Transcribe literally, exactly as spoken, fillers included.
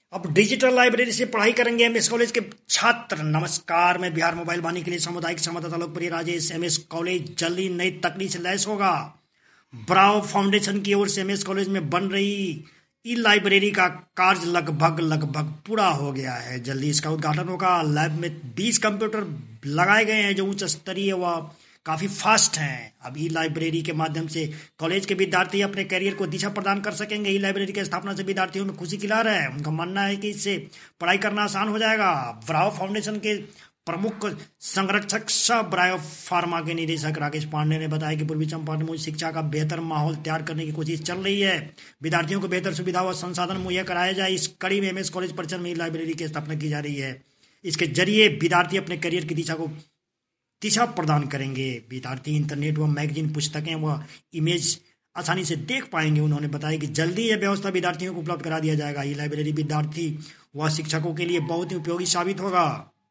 अब digital library से पढ़ाई करेंगे एमएस कॉलेज के छात्र। नमस्कार, मैं बिहार मोबाइल वाणी के लिए सामुदायिक संवाददाता लोकप्रिय राजेश। एमएस कॉलेज जल्दी नई तकनीक से लैस होगा। ब्राव फाउंडेशन की ओर से एमएस कॉलेज में बन रही ई लाइब्रेरी का कार्य लगभग लगभग पूरा हो गया है। जल्दी इसका उद्घाटन होगा। लैब में बीस कंप्यूटर लगाए गए हैं जो उच्च स्तरीय व काफी फास्ट हैं। अब ई लाइब्रेरी के माध्यम से कॉलेज के विद्यार्थी अपने करियर को दिशा प्रदान कर सकेंगे। ई लाइब्रेरी की स्थापना से विद्यार्थियों में खुशी की लहर है। उनका मानना है कि इससे पढ़ाई करना आसान हो जाएगा। ब्राव फाउंडेशन के प्रमुख संरक्षक सह ब्रायो फार्मा के निदेशक राकेश पांडे ने बताया कि पूर्वी चंपारण में शिक्षा का बेहतर माहौल तैयार करने की कोशिश चल रही है। विद्यार्थियों को बेहतर सुविधा व संसाधन मुहैया कराया जाए। इस कड़ी में एमएस कॉलेज परिसर में ई लाइब्रेरी की स्थापना की जा रही है। इसके जरिए विद्यार्थी अपने करियर की दिशा को दिशा प्रदान करेंगे। विद्यार्थी इंटरनेट व मैगजीन, पुस्तकें व इमेज आसानी से देख पाएंगे। उन्होंने बताया कि जल्दी यह व्यवस्था विद्यार्थियों को उपलब्ध करा दिया जाएगा। ये लाइब्रेरी विद्यार्थी व शिक्षकों के लिए बहुत ही उपयोगी साबित होगा।